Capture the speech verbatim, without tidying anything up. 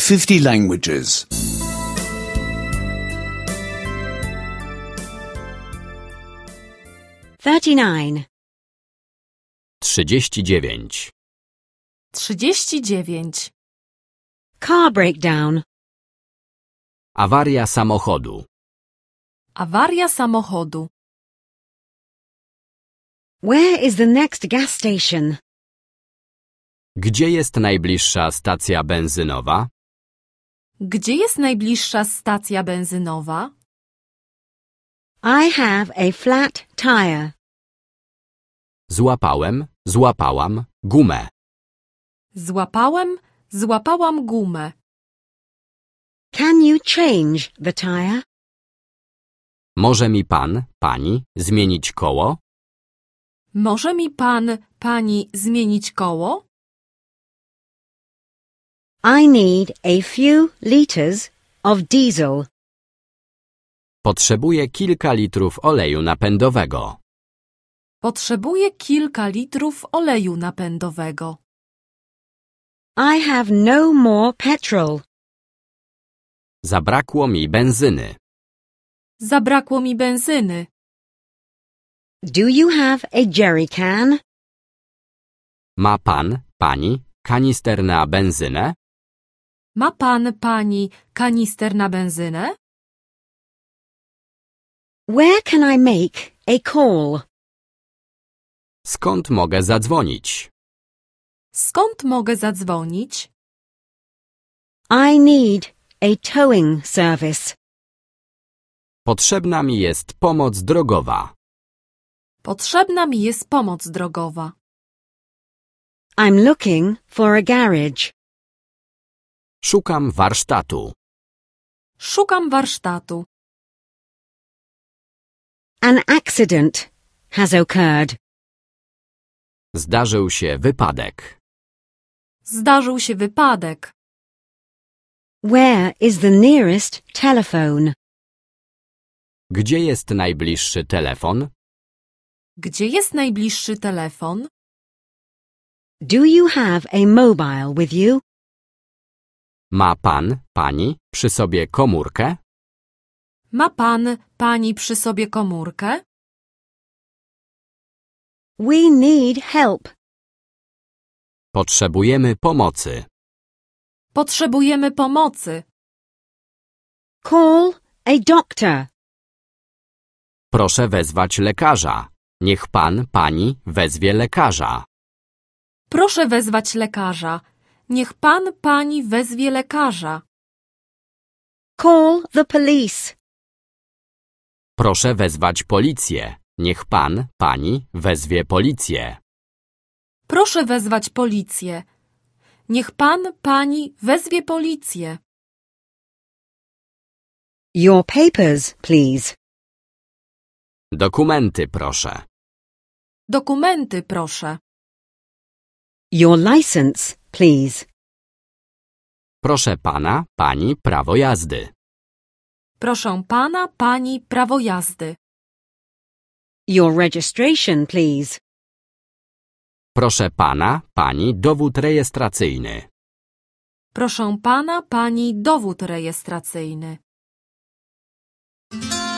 fifty languages. thirty-nine. trzydzieści dziewięć. Trzydzieści dziewięć. Car breakdown. Awaria samochodu. Awaria samochodu. Where is the next gas station? Gdzie jest najbliższa stacja benzynowa? Gdzie jest najbliższa stacja benzynowa? I have a flat tire. Złapałem, złapałam gumę. Złapałem, złapałam gumę. Can you change the tire? Może mi pan, pani zmienić koło? Może mi pan, pani zmienić koło? I need a few liters of diesel. Potrzebuję kilka litrów oleju napędowego. Potrzebuję kilka litrów oleju napędowego. I have no more petrol. Zabrakło mi benzyny. Zabrakło mi benzyny. Do you have a jerry can? Ma pan, pani kanister na benzynę? Ma pan, pani kanister na benzynę? Where can I make a call? Skąd mogę zadzwonić? Skąd mogę zadzwonić? I need a towing service. Potrzebna mi jest pomoc drogowa. Potrzebna mi jest pomoc drogowa. I'm looking for a garage. Szukam warsztatu. Szukam warsztatu. An accident has occurred. Zdarzył się wypadek. Zdarzył się wypadek. Where is the nearest telephone? Gdzie jest najbliższy telefon? Gdzie jest najbliższy telefon? Do you have a mobile with you? Ma pan, pani przy sobie komórkę? Ma pan, pani przy sobie komórkę? We need help. Potrzebujemy pomocy. Potrzebujemy pomocy. Call a doctor. Proszę wezwać lekarza. Niech pan, pani wezwie lekarza. Proszę wezwać lekarza. Niech pan, pani wezwie lekarza. Call the police. Proszę wezwać policję. Niech pan, pani wezwie policję. Proszę wezwać policję. Niech pan, pani wezwie policję. Your papers, please. Dokumenty, proszę. Dokumenty, proszę. Your license, please. Proszę pana, pani prawo jazdy. Proszę pana, pani prawo jazdy. Your registration, please. Proszę pana, pani dowód rejestracyjny. Proszę pana, pani dowód rejestracyjny.